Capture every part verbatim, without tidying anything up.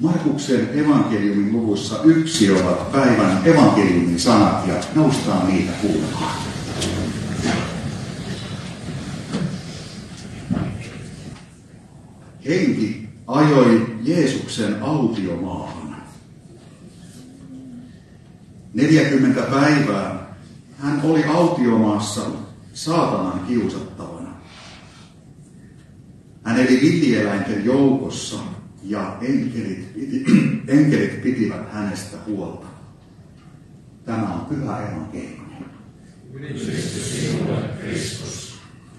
Markuksen evankeliumin luvussa yksi ovat päivän evankeliumin sanat ja noustaan niitä kuulemaan. Henki ajoi Jeesuksen autiomaahan. Neljäkymmentä päivää hän oli autiomaassa saatanan kiusattavana. Hän eli villieläinten joukossa ja enkelit, piti, enkelit pitivät hänestä huolta. Tämä on pyhä evankeliumi. Ylistys sinulle, Kristus.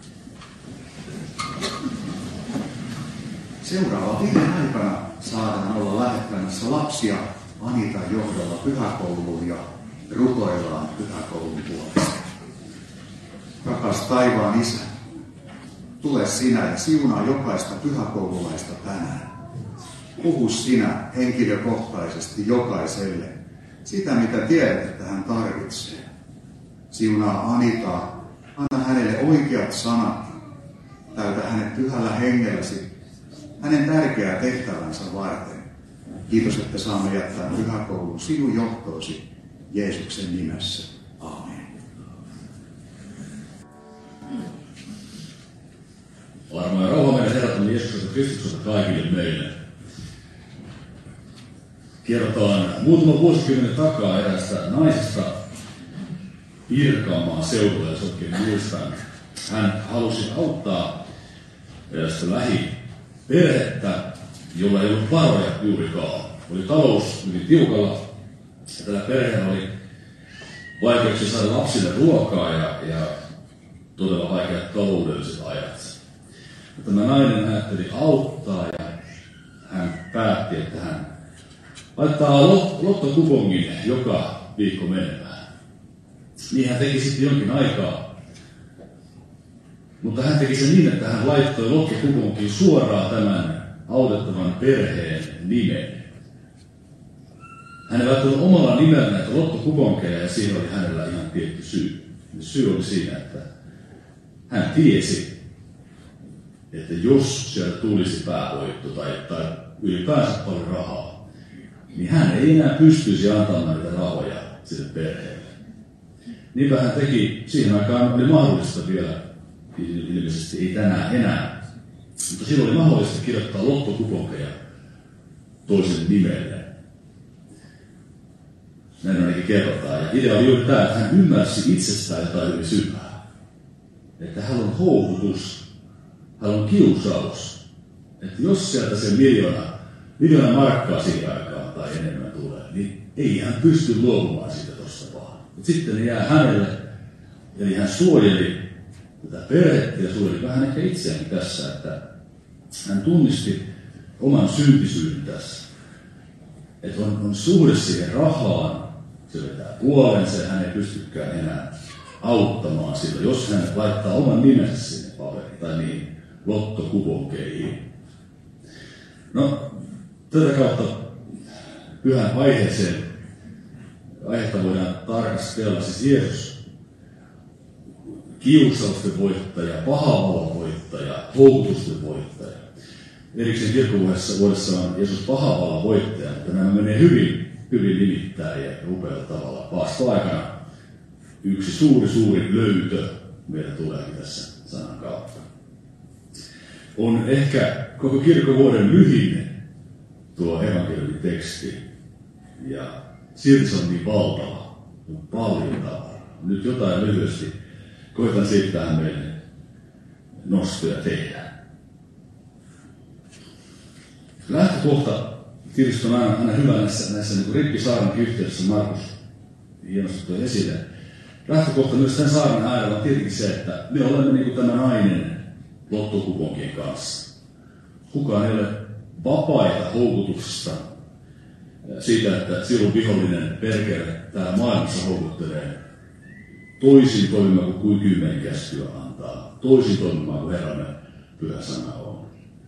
Seuraava viiden aikana saadaan olla lähettämässä lapsia Anitan johdolla pyhäkouluun ja rukoillaan pyhäkoulun puolesta. Rakas taivaan Isä, tule sinä ja siunaa jokaista pyhäkoululaista tänään. Puhu sinä henkilökohtaisesti jokaiselle sitä, mitä tiedät, että hän tarvitsee. Siunaa Anitaa, anna hänelle oikeat sanat, täytä hänet pyhällä hengelläsi, hänen tärkeää tehtävänsä varten. Kiitos, että saamme jättää pyhäkoulun sinun johtoosi Jeesuksen nimessä. Aamen. Armo ja rauha meidän Herramme Jeesuksesta Kristuksesta kaikille meille. Kerrotaan muutama vuosikymmenen takaa eräästä naisesta Pirkanmaan seudulla, jos oikein muistan. Hän halusi auttaa erästä lähiperhettä, jolla ei ollut varoja juurikaan. Oli talous hyvin tiukalla ja tällä perheellä oli vaikeuksia saada lapsille ruokaa ja, ja todella vaikeat taloudelliset ajat. Tämä nainen ajatteli auttaa ja hän päätti, että hän laittaa lottokupongin joka viikko menemään. Niin hän teki sitten jonkin aikaa. Mutta hän teki sen niin, että hän laittoi lottokuponkiin suoraan tämän autettavan perheen nimen. Hän ei laittanut omalla nimellä näitä lottokuponkeja ja siinä oli hänellä ihan tietty syy. Syy oli siinä, että hän tiesi, että jos sieltä tulisi päävoitto tai, tai ylipäänsä paljon rahaa, niin hän ei enää pystyisi antamaan niitä rahoja sille perheelle. Niinpä hän teki, siihen aikaan oli mahdollista vielä, ilmeisesti ei tänään enää, mutta silloin oli mahdollista kirjoittaa lottokuponkeja toisen nimelle. Näin ainakin kerrotaan. Ja idea oli juuri tämä, että hän ymmärsi itsestään jotain hyvin syvää. Että hän on houkutus, hän on kiusaus. Että jos sieltä se miljoona, miljoona markkaa siihen aikaan tai enemmän tulee, niin ei hän pysty luovumaan siitä tuossa vaan. Mutta sitten ne jää hänelle, eli hän suojeli tätä perhettä ja suojeli vähän ehkä itseäänkin tässä, että hän tunnisti oman syntisyyden tässä. Että on, on suhde siihen rahaan, se vetää puolensa ja hän ei pystykään enää auttamaan sillä, jos hän laittaa oman nimensä sinne paperiin tai niin lottokuponkeihin. No, tätä kautta pyhän aiheeseen aihetta voidaan tarkastella, siis Jeesus, kiusausten voittaja, pahavalon voittaja, houkutusten voittaja. Erikseen kirkkovuodessa on Jeesus pahavalon voittaja, mutta nämä menee hyvin, hyvin nimittää ja upealla tavalla. Paasto-aikana yksi suuri, suuri löytö meillä tuleekin tässä sanan kautta. On ehkä koko kirkkovuoden lyhin tuo evankeliumin teksti ja silti se on niin valtava, on paljon tavaraa. Nyt jotain lyhyesti koitan siitä meille nostoja tehdä. Lähtökohta tietysti on aina, aina hyvä näissä, näissä niin kuin rikkisaarnan yhteydessä, Markus hienosti toi esille. Lähtökohta myös tämän saarnan äärellä on tietenkin se, että me olemme niin kuin tämä nainen lottokuponkien kanssa. Kukaan ei ole vapaita houkutuksesta siitä, että silloin vihollinen perkele täällä maailmassa houkuttelee toisin toimimaan kuin kymmenen käskyä antaa, toisin toimimaan kuin Herramme pyhä sana on.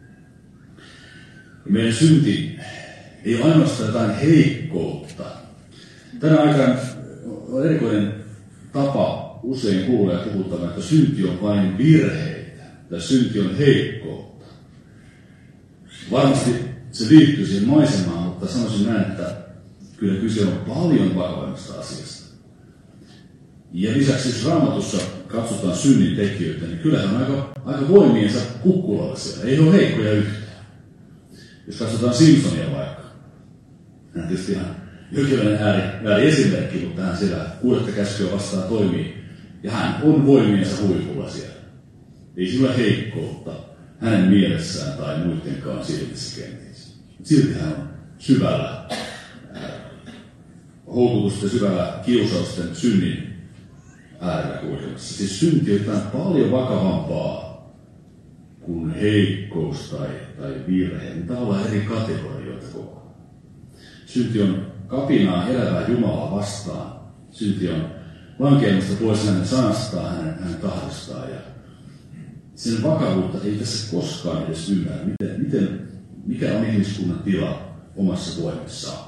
Ja meidän synti ei ole ainoastaan jotain heikkoutta. Tänä aikana on erikoinen tapa usein kuulla ja puhuttava, että synti on vain virheitä, tai synti on heikkoutta. Varmasti se liittyy siihen maisemaan, mutta sanoisin näin, että kyllä kyse on paljon vakavammasta asiasta. Ja lisäksi jos Raamatussa katsotaan synnin tekijöitä, niin kyllä he on aika, aika voimiensa kukkulalla siellä. Ei ole heikkoja yhtään. Jos katsotaan Simpsonia vaikka, hän on tietysti ihan jokinlainen ääri, ääri esimerkki, mutta hän siellä kuudetta käskyä vastaan toimii. Ja hän on voimiensa huipulla siellä. Ei sillä heikkoutta hänen mielessään tai muidenkaan silmissä kenties. Silti hän on syvällä äh, houkutusten, syvällä kiusausten synnin äärellä kulkemassa. Siis synti on jotain paljon vakavampaa kuin heikkous tai, tai virhe. Niin tavallaan eri kategorioita koko. Synti on kapinaa elävää Jumalaa vastaan. Synti on lankeamusta pois hänen sanastaan, hänen, hänen tahdostaan. Ja sen vakavuutta ei tässä koskaan edes ymmärrä, miten, miten, mikä on ihmiskunnan tila omassa voimissaan.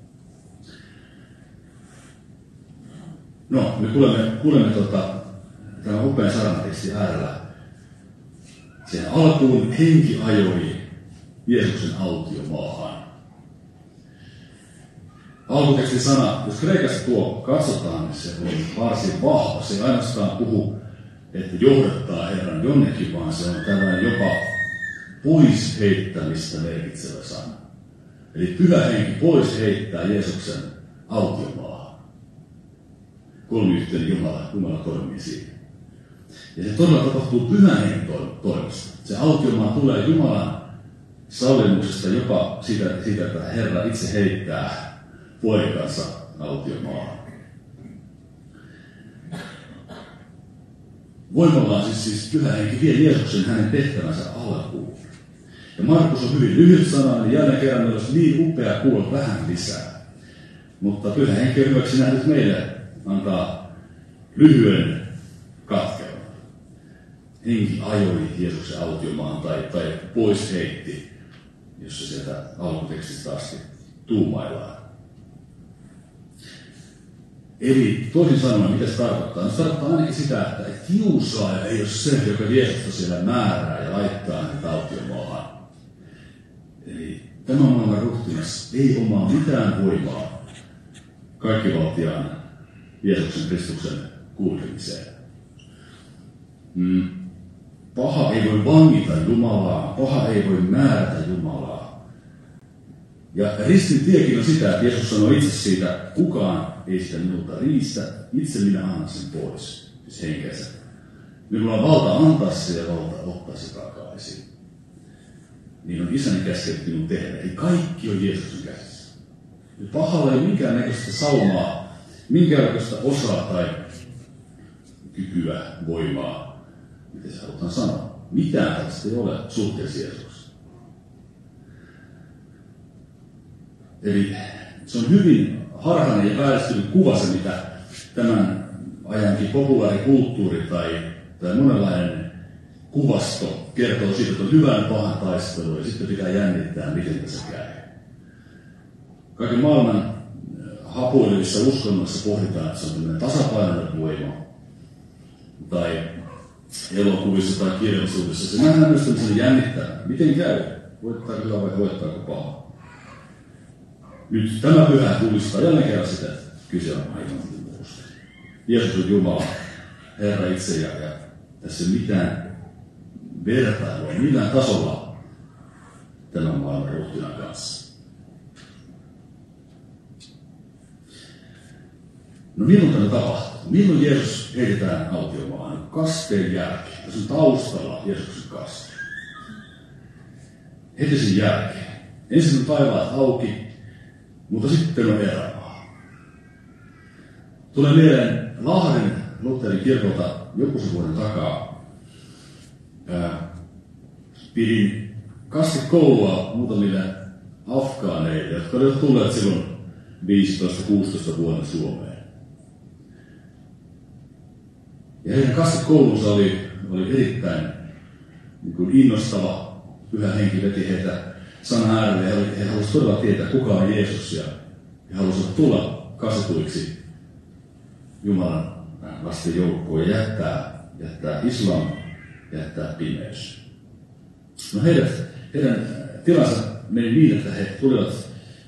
No, me kuulemme, kuulemme tota, tämän upean saarnatekstin äärellä. Sen alkuun henki ajoi Jeesuksen autiomaahan. Alkutekstin sana, jos kreikassa tuo katsotaan, niin se on varsin vahva. Se ei ainoastaan puhu, että johdattaa Herran jonnekin, vaan se on tällainen jopa pois heittämistä merkitsevä sana. Eli pyhä henki pois heittää Jeesuksen autiomaahan. Kolmiyhteinen Jumala, Jumala toimii siinä. Ja se todella tapahtuu pyhän hengen toimesta. Se autiomaa tulee Jumalan sallimuksesta jopa siitä, siitä, että Herra itse heittää poikansa autiomaahan. Voimallaan siis, siis pyhä henki vie Jeesuksen hänen tehtävänsä alkuun. Ja Markus on hyvin lyhyt sana, niin jälleen kerran meillä olisi niin upea kuulla vähän lisää. Mutta pyhä henki on hyväksi nähnyt meille antaa lyhyen katkelman. Henki ajoi Jeesuksen autiomaahan tai, tai pois heitti, jos se sieltä alkutekstistä asti tuumaillaan. Eli toisin sanoen, mitä se tarkoittaa? No, se tarkoittaa ainakin sitä, että kiusaaja ei ole se, joka Jeesusta siellä määrää ja laittaa hänet autiomaahan. Eli tämä maailman ruhtinas ei omaa mitään voimaa kaikkivaltiaan Jeesuksen Kristuksen kulkemiseen. Mm. Paha ei voi vangita Jumalaa, paha ei voi määrätä Jumalaa. Ja ristin tiekin on sitä, että Jeesus sanoo itse siitä, kukaan ei sitä minulta riistä, itse minä annan sen pois, siis henkeensä. Minulla on valta antaa se ja valta ottaa se takaisin. Niin on isäni käskenyt minun tehdä. Eli kaikki on Jeesuksen käsissä. Ja pahalla ei ole minkäännäköistä saumaa, minkäännäköistä osaa tai kykyä, voimaa, miten se halutaan sanoa. Mitään tästä ei ole suhteessa Jeesukseen. Eli se on hyvin harhainen ja vääristynyt kuva se, mitä tämän ajankin populaarikulttuuri tai, tai monenlainen kuvasto kertoo siitä, että on hyvän pahan taistelu ja sitten pitää jännittää, miten tässä käy. Kaiken maailman hapuilevissa uskonnoissa pohditaan, että se on tämmöinen tasapainoinen voima. Tai elokuvissa tai kirjallisuudessa. Se nähdään myös tämmöisen jännittävän. Miten käy? Voittaako hyvä vai voittaako paha? Nyt tämä pyhä kulistaa jälleen kerran sitä, että kyse on aivan muusta. Jeesus on Jumala, Herra itse, ja, ja tässä ei ole mitään vertailua, millään tasolla tämän maailman ruhtinaan kanssa. No milloin tämä tapahtuu? Milloin Jeesus heitetään autiomaahan? Kasteen jälkeen. Tässä on taustalla Jeesuksen kaste. Heti sen jälkeen. Ensin on taivaat auki, mutta sitten on erämaa. Tulee mieleen Lahden Lutherin kirkolta joku sen vuoden takaa. Ää, pidin kastekoulua muutamille afgaaneille, jotka olivat tulleet silloin viisitoista kuusitoista vuoden Suomeen. Ja heidän kastekoulunsa oli, oli erittäin niin kuin innostava. Pyhä henki veti heitä sanan äärelle. He, he halusivat todella tietää, kuka on Jeesus. Ja he halusivat tulla kastetuiksi Jumalan lasten joukkoon ja jättää, jättää islam, jättää pimeys. No heidät, heidän tilansa meni niin, että he tulivat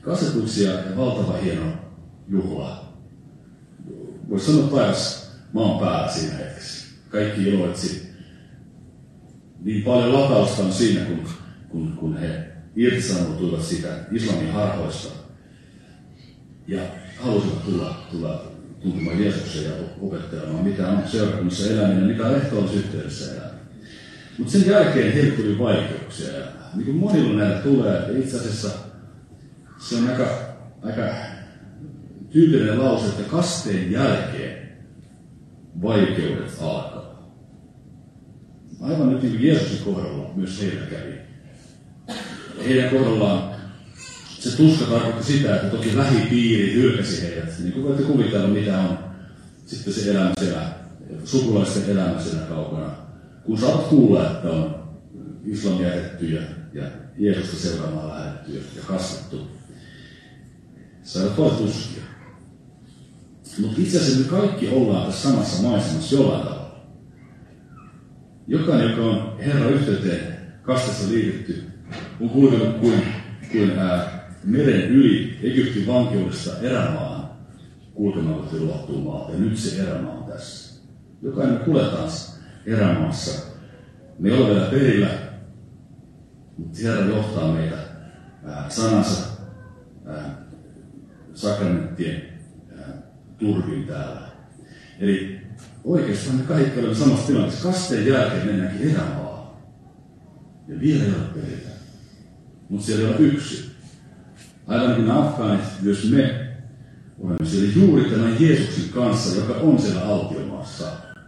kasetuksia ja valtava hieno juhla. Voisi sanoa taivas maan päällä siinä hetkessä. Kaikki iloitsi. Niin paljon latausta on siinä, kun, kun, kun he irtisanoutuivat siitä islamin harhoista ja halusivat tulla, tulla tuntumaan Jeesuksen ja opettelemaan, mitä on seurakunnassa eläminen, mitä on ehtoollisyhteydessä eläminen. Mutta sen jälkeen heille tuli vaikeuksia. Ja niin kuin monilla näitä tulee, että itse asiassa se on aika, aika tyypillinen lause, että kasteen jälkeen vaikeudet alkavat. Aivan nyt niin kuin Jeesuksen kohdalla myös heillä kävi. Heidän kohdallaan se tuska tarkoitti sitä, että toki lähipiiri hylkäsi heidät. Niin kuin voitte kuvitella, mitä on sitten se elämä siellä, sukulaisten elämä siellä kaukana. Kun saatat kuulla, että on islamia jätetty ja, ja Jeesusta seuraamaan lähdetty ja kasvattu. Saivat paljon tuskia. Mutta itse asiassa me kaikki ollaan tässä samassa maisemassa jollain tavalla. Jokainen, joka on Herran yhteyteen kasteessa liitetty, on kulkenut kuin, kuin ää, meren yli Egyptin vankeudesta erämaahan kulkemaan kohti luottua maata. Ja nyt se erämaa on tässä. Jokainen me kuljetaan erämaassa. Me ei ole vielä perillä, mutta Herra johtaa meitä ää, sanansa ää, sakramenttien ää, turvin täällä. Eli oikeastaan me kaikki olemme samassa tilanteessa. Kasteen jälkeen mennäänkin erämaahan. Ja vielä ei ole perillä. Mutta siellä ei ole yksi. Aivan niin kuin afgaanit, myös me olemme siellä juuri tämän Jeesuksen kanssa, joka on siellä autiomaassa.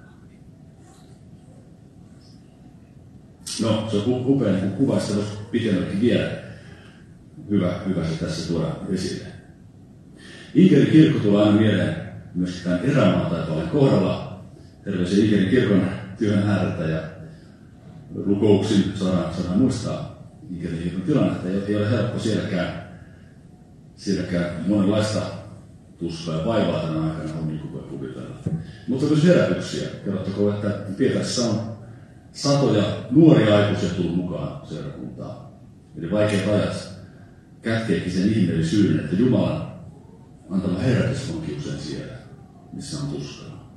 No, se on upea niin kuva, sitä voisi pitemmällekin vielä. Hyvä, hyvä se tässä tuoda esille. Inkerin kirkko tulee aina mieleen myös tämän erämaataipaalle kohdalla. Terveisiä Inkerin kirkon työn ääreltä ja rukouksin saadaan, saadaan muistaa Inkerin kirkon tilannetta. Ei ole helppo sielläkään, sielläkään monenlaista tuskaa ja vaivaa tänä aikana on, niin kuin voi kuvitella. Mutta myös herätyksiä. Kerrottakoon, että Pietarissa on satoja nuoria aikuisia tullut mukaan seurakuntaan. Eli vaikeat ajat kätkeekin sen ihmeellisyyden, että Jumalan antama herätys onkin usein siellä, missä on tuskaa.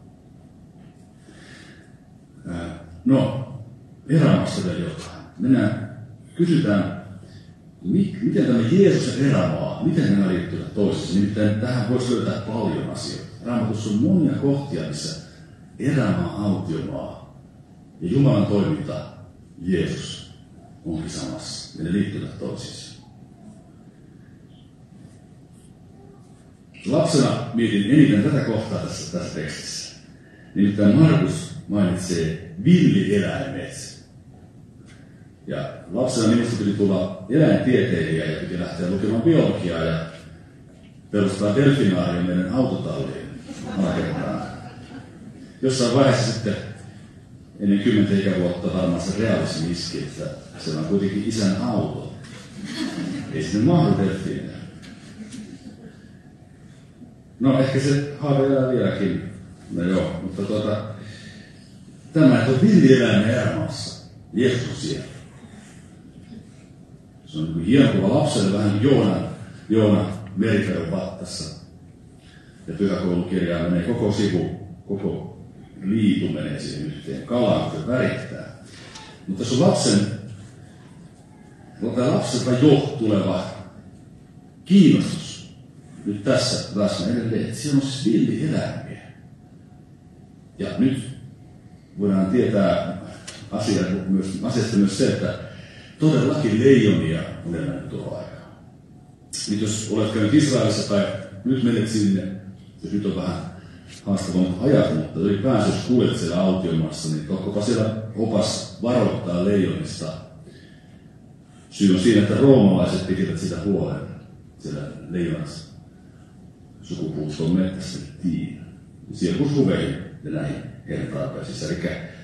No, erämaassa vielä jotain. Mennään, kysytään, miten tämä Jeesuksen erämaa, miten nämä liittyvät toisiinsa. Nimittäin tähän voisi löytää paljon asioita. Raamatussa on monia kohtia, missä erämaa, autiomaa ja Jumalan toiminta, Jeesus, onkin samassa. Ja ne liittyvät toisiinsa. Lapsena mietin eniten tätä kohtaa tässä, tässä tekstissä. Nimittäin Markus mainitsee villieläimet. Ja lapsena minusta piti tulla eläintieteilijä ja piti lähteä lukemaan biologiaa ja perustaa delfinaario meidän autotalliin alakertaan. Jossain vaiheessa sitten ennen kymmentä ikävuotta varmaan se realismi iski, että se on kuitenkin isän auto. Ei sinne mahdu delfiinejä. No ehkä se haave elää vieläkin. No joo, mutta tuota, tämä on villieläimen erämaassa. Jeesus on siellä. Se on niin kuin hieno kuva lapselle, vähän kuin Joona, Joona Meriferon vattassa. Ja pyhäkoulukirjaan menee koko sivu, koko liitu menee siihen yhteen. Kalaan, kun se värittää. Mutta se on lapsen, tämä lapselta jo tuleva kiinnostus nyt tässä läsnä edelleen, että siellä on siis villieläimiä. Ja nyt voidaan tietää asia, myös, asiasta myös se, että todellakin leijonia on elänyt tuolla aikaa. Nyt jos olet käynyt Israelissa tai nyt menet sinne, jos nyt on vähän haastavammat ajat, mutta ylipäänsä jos kuulet siellä autiomaassa, niin tokkopa siellä opas varoittaa leijonista. Syy on siinä, että roomalaiset pitivät sitä huolen siellä leijonassa sukupuuttoon mettässä tiin. Siellä kun suveihin ja näihin heidän tarpeisiinsa. Eli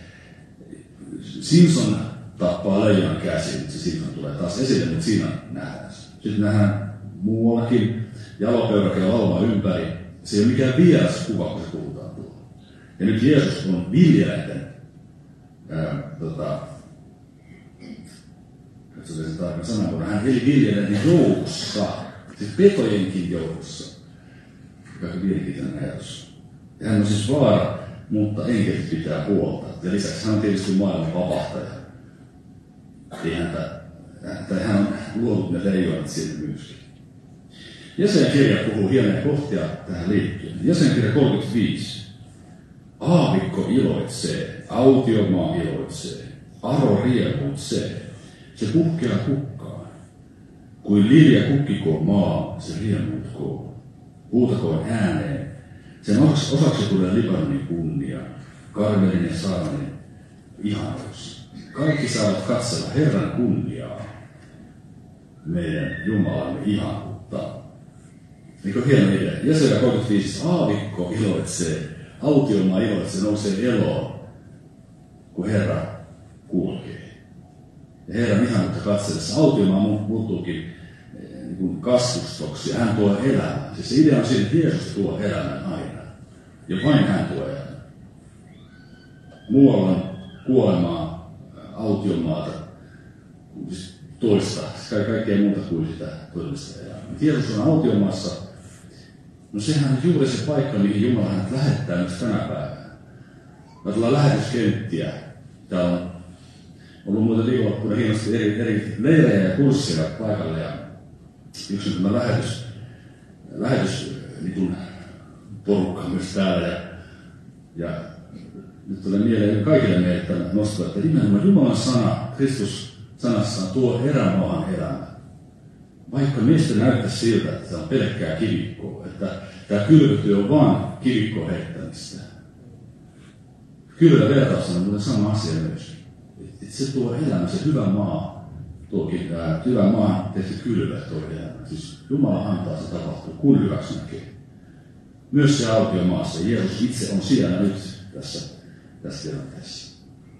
Simpson tappaa leijonan käsiin, mutta se Simpson tulee taas esille, mutta siinä nähdään. Sitten nähdään muuallakin jalopeurake ja lauma ympäri. Se ei ole mikään vieras kuva, kun se puhutaan tuolla. Ja nyt Jeesus on villieläinten, tota, katsotaan se tarkkaan sanamuodon, hän eli villieläinten joukossa. siis petojenkin joukossa. Joka on mielenkiintoinen ajatus. Ja hän on siis vaara, mutta enkelit pitää huolta. Ja lisäksi hän on tietysti maailman vapahtaja. Ei häntä, tai hän on luonut ne leijonat siitä myöskin. Jesaja-kirja puhuu hienoja kohtia tähän liittyen. Jesaja-kirja kolmekymmentäviisi. Aavikko iloitsee, autiomaa iloitsee, aro riemuitsee. Se puhkeaa kukkaan. Kuin lilja kukkikoon maa, se riemuutkoo. Huutakoon ääneen. Sen osaksi tulee Libanonin kunnia, Karmelin ja Saaranin ihanuus. Kaikki saavat katsella Herran kunniaa, meidän Jumalamme ihanuutta. Eikö hieno idea? Jesaja kolmekymmentäviisi. Aavikko iloitsee, autiomaa iloitsee, nousee eloon, kun Herra kulkee. Ja Herran ihanuutta katsellessa autiomaa muuttuukin niin kuin kasvustoksi ja hän tuo elämää. Siis se idea on siinä, että Jeesus tuo elämän aina. Ja vain hän tuo elämän. Muualla on kuolemaa, autiomaata, siis toista, siis kaikkea muuta kuin sitä todellista elämää. Jeesus on autiomaassa. No sehän on juuri se paikka, mihin Jumala hänet lähettää myös tänä päivänä. Me tullaan lähetyskenttiä. Täällä on ollut muuten viikonloppuna hienosti eri, eri leirejä ja kursseja paikalle. Ja yksi on tämä lähetys, lähetys niin kuin porukka myös täällä. Ja, ja nyt tulee mieleen kaikille meille nostaa, että nimenomaan Jumalan sana, Kristus sanassaan tuo erämaahan elämää. Vaikka meistä näyttää siltä, että se on pelkkää kivikkoa, että tämä kylvötyö on vaan kivikkoa heittämistä. Kylvä vertaus on muuten sama asia myös. Että se tuo elämä, se hyvä maa, tuokin tämä hyvä maa tehty kylvä tuo elämä. Siis Jumala antaa se tapahtua, kun hyväksi näkee. Myös se autiomaassa. Jeesus itse on siellä nyt tässä, tässä tilanteessa.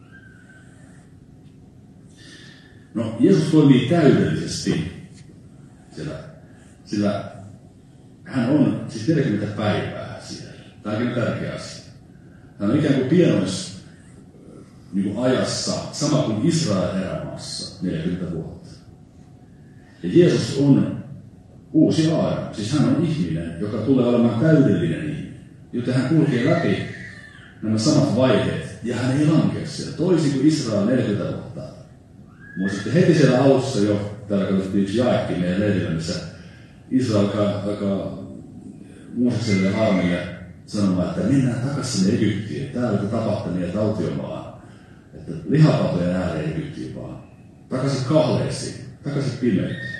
No, Jeesus toimii täydellisesti. Sillä, sillä hän on siis neljäkymmentä päivää siellä. Tämä on tärkeä asia. Hän on ikään kuin pienois niin kuin ajassa, sama kuin Israel erämaassa, neljäkymmentä vuotta. Ja Jeesus on uusi Aadam. Siis hän on ihminen, joka tulee olemaan täydellinen ihminen. Joten hän kulkee läpi nämä samat vaiheet, ja hän ei lankea siellä. Toisin kuin Israel neljäkymmentä vuotta. Muistatte heti siellä alussa jo, täällä katsottiin yksi jaekin meidän leirillä, missä Israel alkaa, alkaa Moosekselle ja Aaronille sanomaan, että mennään takaisin sinne Egyptiin. Täällä te tapatte niitä autiomaan. Että lihapatojen ääreen Egyptiin vaan. Takaisin kahleisiin, takaisin pimeyteen.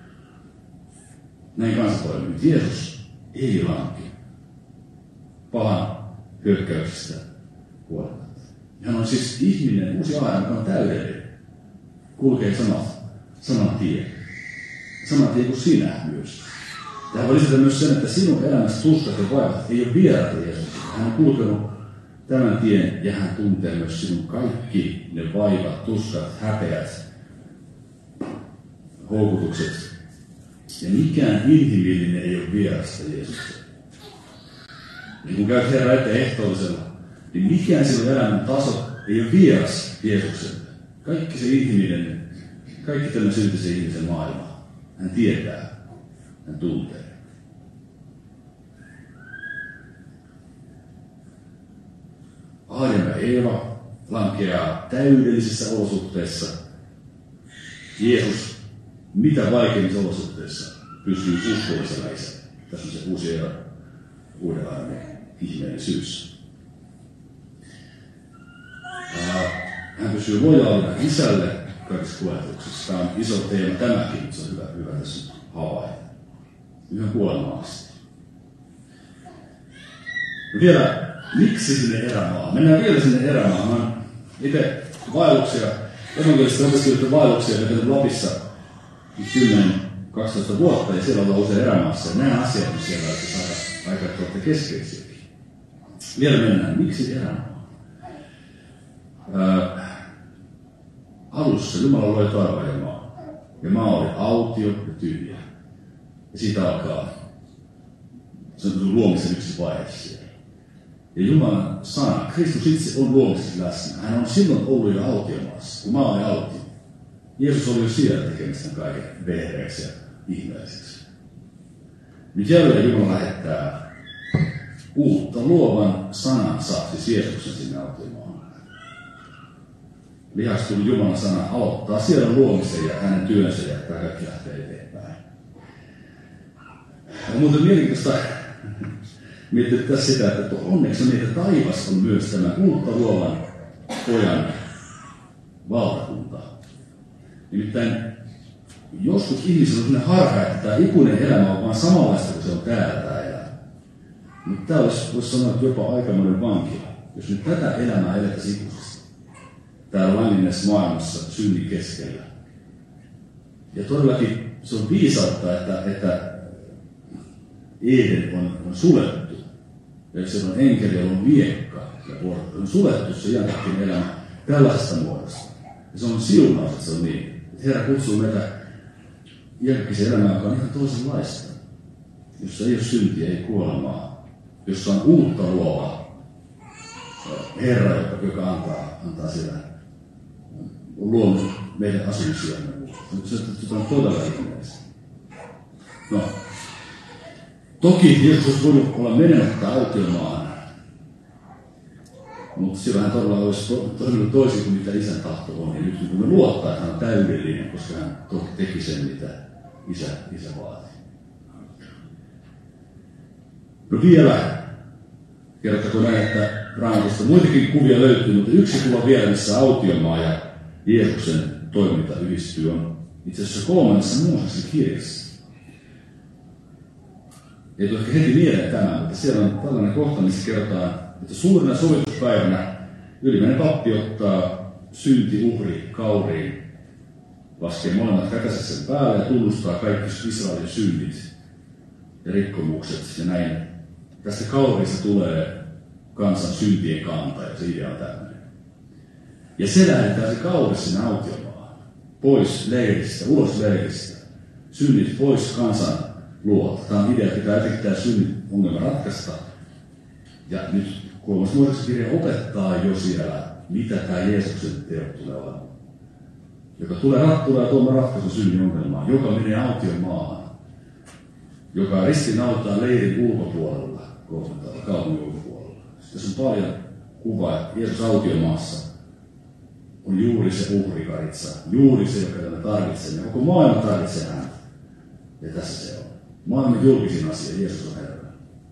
Näin kanssa toimii. Jeesus ei lanki pahan hyökkäyksistä huolimatta. Hän on siis ihminen, uusi Aadam, joka on täydellinen. Kulkee samat, saman tien. Saman tien kuin sinä myös. Tähän voi lisätä myös sen, että sinun elämässä tuskat ja vaivat ei ole vieraita Jeesukselle. Hän on kulkenut tämän tien ja hän tuntee myös sinun kaikki ne vaivat, tuskat, häpeät, houkutukset. Ja mikään inhimillinen ei ole vierasta Jeesukselle. Niin kun käyt Herran eteen ehtoollisella, niin mikään sinun elämän taso ei ole vieras Jeesukselle. Kaikki se inhimillinen, kaikki tämän syntisen ihmisen maailma, hän tietää, hän tuntee. Aadam ja Eeva lankeaa täydellisissä olosuhteissa. Jeesus, mitä vaikeimmissa olosuhteissa, pysyy uskollisella isällä. Tässä on se uusi ero, uuden Aadamin ihmeellisyys. Hän pysyy lojaalina isälle kaikissa kuljetuksissa. Tämä on iso teema tämäkin, mutta se on hyvä, hyvä tässä havaita. Yhden kuolemaan asti. Ja vielä, miksi sinne erämaahan? Mennään vielä sinne erämaahan. Mä oon itse vaelluksia, evankelista opiskelijoiden vaelluksia vetänyt Lapissa kymmenen kaksitoista vuotta, ja siellä ollaan usein erämaassa. Ja nämä asiat on siellä aika, aika tuolta keskeisiäkin. Vielä mennään, miksi erämaa? Ää, alussa Jumala loi taivaan ja maa. Ja maa oli autio ja tyhjä. Ja siitä alkaa, se on luomisen yksi vaihe siellä. Ja Jumalan sana, Kristus itse on luomisessa läsnä. Hän on silloin ollut jo autiomaassa, kun maa oli autio. Jeesus oli jo siellä tekemässä kaiken vehreäksi ja ihmeelliseksi. Nyt jälleen Jumala lähettää uutta luovan sanansa, siis Jeesuksen sinne autiomaan. Lihastunut Jumalan sana aloittaa siellä luomisen ja hänen työnsä ja tämä kaikki lähtee eteenpäin. On muuten mielenkiintoista miettiä sitä, että onneksi on niitä taivas on myös tämä uutta luovan pojan valtakunta. Nimittäin joskus ihmisillä on sellainen harha, että tämä ikuinen elämä on vaan samanlaista kuin se on täällä tämä elämä. Mutta tämä olisi, voisi sanoa, että jopa aikamoinen vankila, jos nyt tätä elämää elettäisiin ikuisesti. Täällä langinneessa maailmassa synnin keskellä. Ja todellakin se on viisautta, että, että Eden on, on sulettu. Ja se on enkeli, jolla on miekka ja portti. On sulettu se jälkeen elämä tällaisesta muodosta. Ja se on siunaus, että se on niin. Että Herra kutsuu meitä jälkeen elämään, joka on ihan toisenlaista. Jossa ei ole syntiä, ei kuolemaa. Jossa on uutta luova Herra, joka, joka antaa, antaa siellä, on luonut meidän asumisiamme. Se, se on todella ihmeellistä. No, toki Jeesus olisi voinut olla menemättä autiomaan, mutta silloin hän todella olisi toiminut toisin kuin mitä isän tahto on. Ja nyt kun me luottaa, että hän on täydellinen, koska hän toki teki sen, mitä isä, isä vaati. No vielä, kerrottakoon näin, että Raamatusta muitakin kuvia löytyy, mutta yksi kuva vielä, missä autiomaa ja Jeesuksen toiminta yhdistyy, on itse asiassa kolmannessa Mooseksen kirjassa. Ei tule ehkä heti mieleen tämä, mutta siellä on tällainen kohta, missä kerrotaan, että suurena sovituspäivänä ylimmäinen pappi ottaa syntiuhri kauriin, laskee molemmat kätensä sen päälle ja tunnustaa kaikki Israelin synnit ja rikkomukset. Ja näin tästä kauriista tulee kansan syntien kanta, ja se idea on tämmöinen. Ja se lähdetään se kauri sinne autiomaan, pois leiristä, ulos leiristä, synnit pois kansan luota. Tämä on idea, että pitää jotenkin tämä synnin ongelma ratkaista. Ja nyt kolmas Mooseksen kirja opettaa jo siellä, mitä tämä Jeesuksen teot tulee olemaan. Joka tulee rattumaan tuomaan ratkaisun synnin ongelmaan, joka menee aution maahan, joka ristiinnaultaan leirin ulkopuolella, kaupungin ulkopuolella. Tässä on paljon kuvaa, että Jeesus autiomaassa on juuri se uhrikaritsa, juuri se, joka tätä tarvitsee. Ja koko maailma tarvitsee häntä. Ja tässä se on. Maailman julkisin asia, Jeesus on Herra.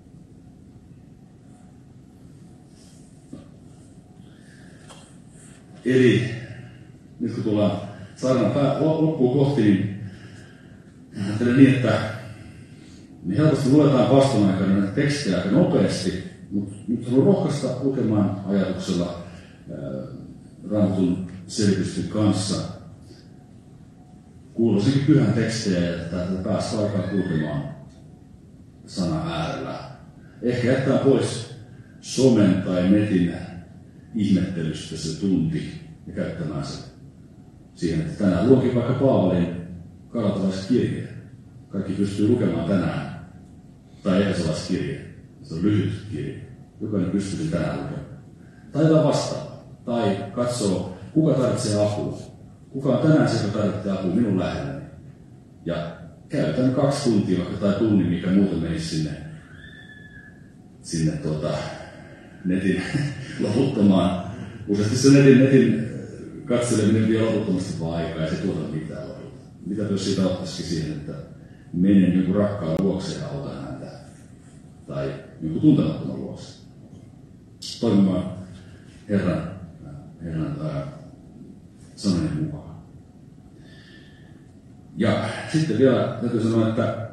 Eli nyt kun tullaan saarnan loppuun kohti, niin ajattelen niin, että me helposti luetaan vastaan aikana näitä tekstejä aika nopeasti, mutta nyt haluan rohkaista lukemaan ajatuksella Raamatun selitysten kanssa. Kuuloisinkin pyhän tekstejä, että päästä aikaa kulkemaan sanan äärellä. Ehkä jättää pois somen tai netin ihmettelystä se tunti ja käyttämään se siihen, että tänään luokin vaikka Paavalin galatalaiskirje. Kaikki pystyy lukemaan tänään. Tai efesolaiskirje. Se on lyhyt kirje. Jokainen pystyy tänään lukemaan. Tai jotain vastaavaa. Tai katsoo, kuka tarvitsee apua. Kuka on tänään se, joka tarvitsee apua minun lähelläni. Ja käytän kaksi tuntia vaikka tai tunnin, mikä muuten menisi sinne, sinne tuota, netin loputtomaan. Useasti se netin, netin katseleminen vie loputtomasti vaan aikaa ja se tuota mitään lopulta. Mitä jos siitä ottaisikin siihen, että menen jonkun rakkaan luokse ja autan häntä. Tai jonkun tuntemattoman luokse. Toimimaan Herran, Herran ää, sanojen mukaan. Ja sitten vielä täytyy sanoa, että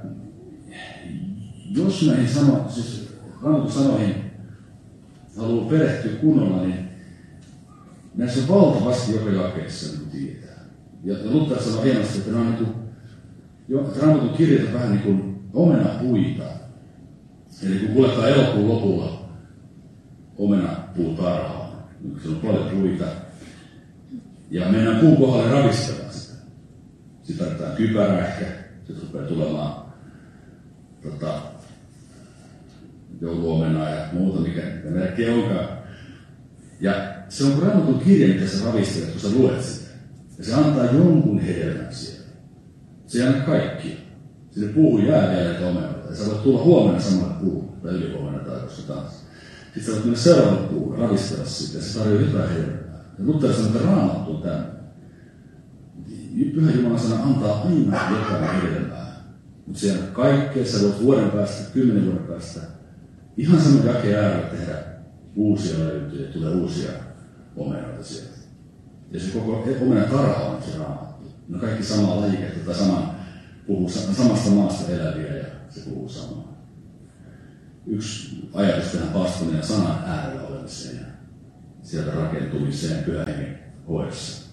jos näihin sano, siis Raamatun sanoihin haluaa perehtyä kunnolla, niin näissä on valtavasti joka jakeessa, niin kuin tiedetään. Ja, ja Luther sanoo hienosti, että nämä on niin kuin, Raamatun kirjat on vähän niin kuin omenapuita. Eli kun kuljetaan elokuun lopulla omenapuutarhaan, niin se on paljon puita, ja mennään puun kohdalle ravistamaan sitä. Sitten tarvitaan kypärä ehkä, sitten rupeaa tulemaan tota, jouluomenaa ja muuta, mikä merkkiä onkaan. Ja se on kuin Raamatun kirja, mitä sä ravistelet, kun sä luet sitä. Ja se antaa jonkun hedelmän siellä. Se ei anna kaikkia. sinne puuhun jää vielä näitä omenoita. Ja sä voit tulla huomenna samalle puuhun, tai ylihuomenna tai koska taas. Sitten sä voit mennä seuraavalle puuhun, ravistella sitä, ja se tarjoaa jotain hedelmää. Ja Luther sanoo, että Raamattu on tämmöinen. Pyhä Jumalan sana antaa aina jotain hedelmää. Mutta siellä kaikkea, sä voit vuoden päästä, kymmenen vuoden päästä, ihan saman jakeen äärellä tehdä uusia löytyjä, tulee uusia omenoita sieltä. Ja se koko omena tarha on se Raamattu. Ne on kaikki samaa lajiketta tai saman, puhuu samasta maasta eläviä ja se puhuu samaa. Yksi ajatus tähän paaston ja sanan äärellä olemiseen ja sieltä rakentumiseen Pyhän Hengen hoidossa.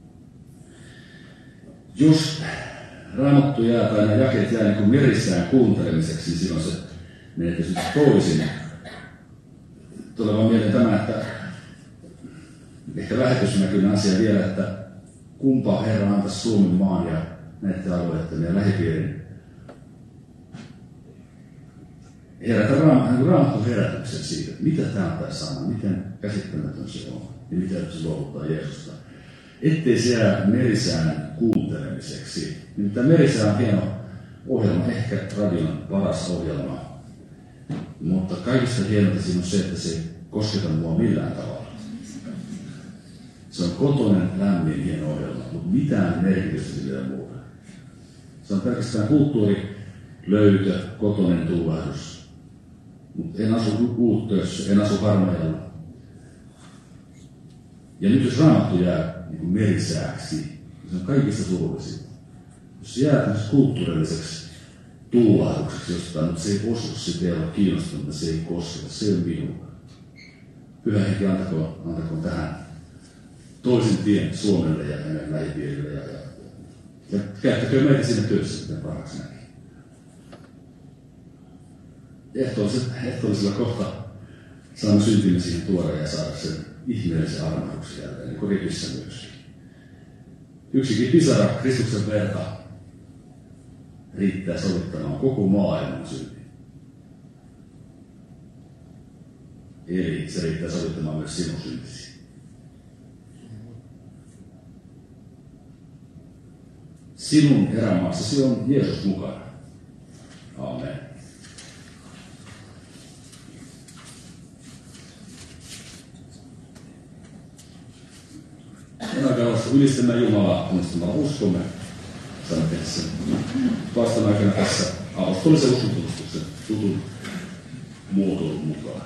Jos Raamattu jää tai nämä jakeet jää niin kuin merissään kuuntelemiseksi, niin silloin se menee tietysti toisin. Tulee vaan mieleen tämä, että ehkä lähetysnäköinen asia vielä, että kumpa Herra antaisi Suomen maan ja näiden alueiden ja lähipiirin herätä Raamatun herätyksen siitä, että mitä tämä on tämä sana, miten käsittämätön se on ja mitä se luovuttaa Jeesusta. Ettei se jää merisään kuuntelemiseksi. Nimittäin Merisää on hieno ohjelma, ehkä radion paras ohjelma. Mutta kaikista hienointa siinä on se, että se ei kosketa mua millään tavalla. Se on kotoinen, lämmin, hieno ohjelma, mutta mitään merkitystä sillä muuta. Se on pelkästään kulttuurilöytö, kotoinen tuulahdus. Mutta en asu Uuttössä, en asu Harmajalla. Ja nyt jos Raamattu jää niin kuin merisääksi, niin se on kaikista surullisinta. Jos se jää tämmöiseksi kulttuurilliseksi tuulahdukseksi jostain, mutta se ei osu, se ei ole kiinnostunut, se ei kosketa, se ei ole minua. Pyhä Henki antakoon, antakoon tähän toisen tien Suomelle ja meidän lähipiirille ja, ja, ja käyttäkö meitä siinä työssä, miten parhaaksi näkee. Ehtoollisella kohta saamme syntimme siihen tuoda ja saada sen ihmeellisen armahduksen jälleen, niin kuin ripissä myöskin. Yksikin pisara Kristuksen verta riittää sovittamaan koko maailman synti. Eli se riittää sovittamaan myös sinun syntisi. Sinun erämaassasi on Jeesus mukana. Amen. Enäkäyvässä ylistämään Jumalaa, tunnistamalla uskomme. Saamme tehdä sen vastaan aikana tässä apostolisen uskontunnustuksen tutun muotoilun mukaan.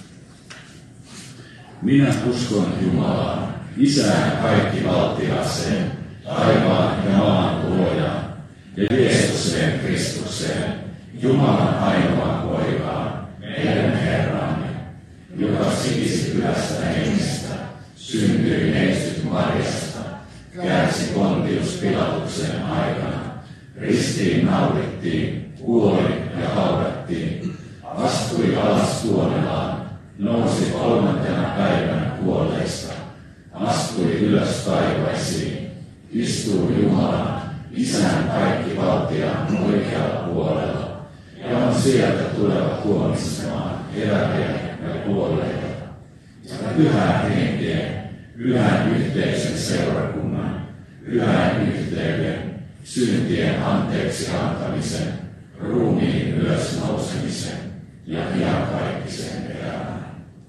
Minä uskon Jumalaan, Isään kaikkivaltiaaseen, taivaan ja maan luojaan, ja Jeesukseen Kristukseen, Jumalan ainoaan poikaan, meidän Herramme, joka sikisi hyvästä hengestä, syntyi neitsyt Marjasta, kärsi Pontius Pilatuksen aikana, ristiin naurittiin, kuoli ja haudattiin, astui alas kuolemaan, nousi kolmantena päivänä kuolleista, astui ylös taivaisiin, istuu Jumalan, Isän kaikkivaltiaan oikealla puolella, ja on sieltä tuleva tuomitsemaan eläviä ja kuolleita. Ja pyhään henkeen, pyhän yhteisen seurakunnan, pyhän yhteyden, syntien anteeksi antamisen, ruumiin ylösnousemisen ja iankaikkisen elämän.